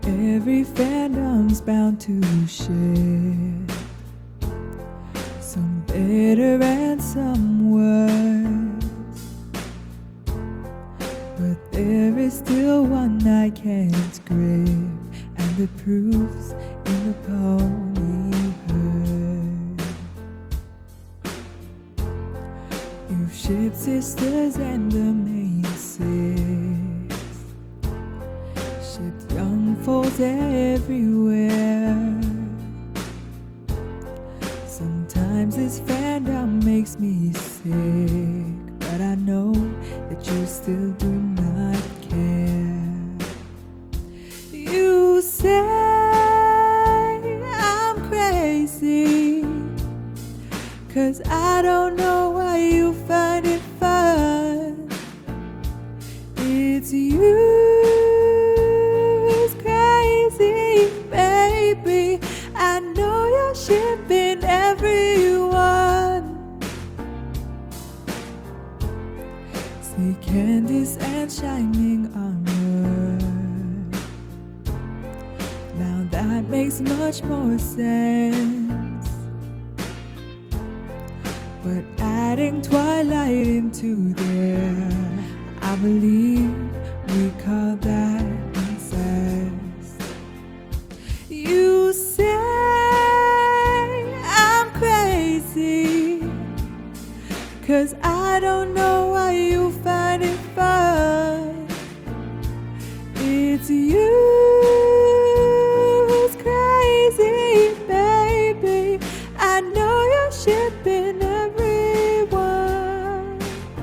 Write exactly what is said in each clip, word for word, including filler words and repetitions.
every fandom's bound to share some better and some worse, but there is still one I can't grip, and the proof's in the poem you heard. You've shipped sisters and the main six, shipped young folks everywhere. Sometimes this fandom makes me sick, but I know that you still do not care. You say I'm crazy, 'cause I don't know why you find it fun. It's you who's crazy, baby. I know you're shipping everyone. See Candice and Shining Armor. Now that makes much more sense, but adding Twilight into there, I believe we call that incest. You say I'm crazy, 'cause I don't know why you find it fun. It's you who's crazy, baby. I know you're shipping everyone.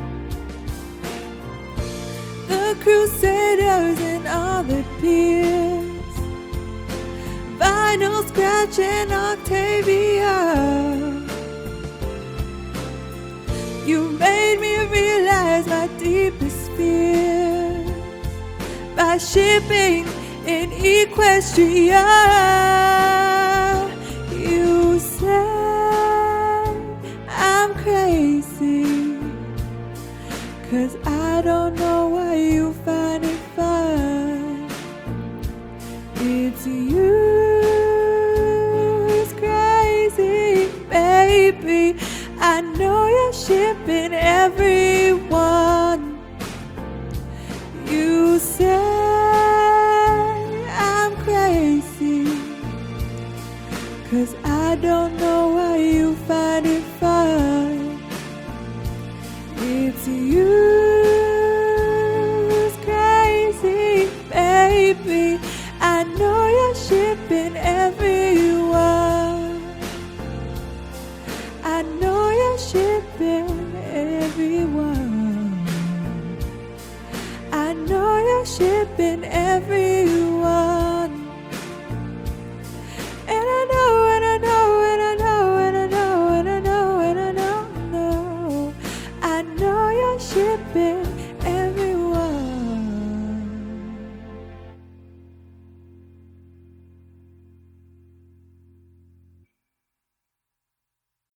The Crusaders and all the peers, Vinyl scratching Octavia. You made me realize my deepest fears by shipping in Equestria. You say I'm crazy, 'cause I don't know why you find it fun. It's you who's crazy, baby. I know you're shipping everyone. You say I'm crazy, 'cause I don't know why you find it fun. It's you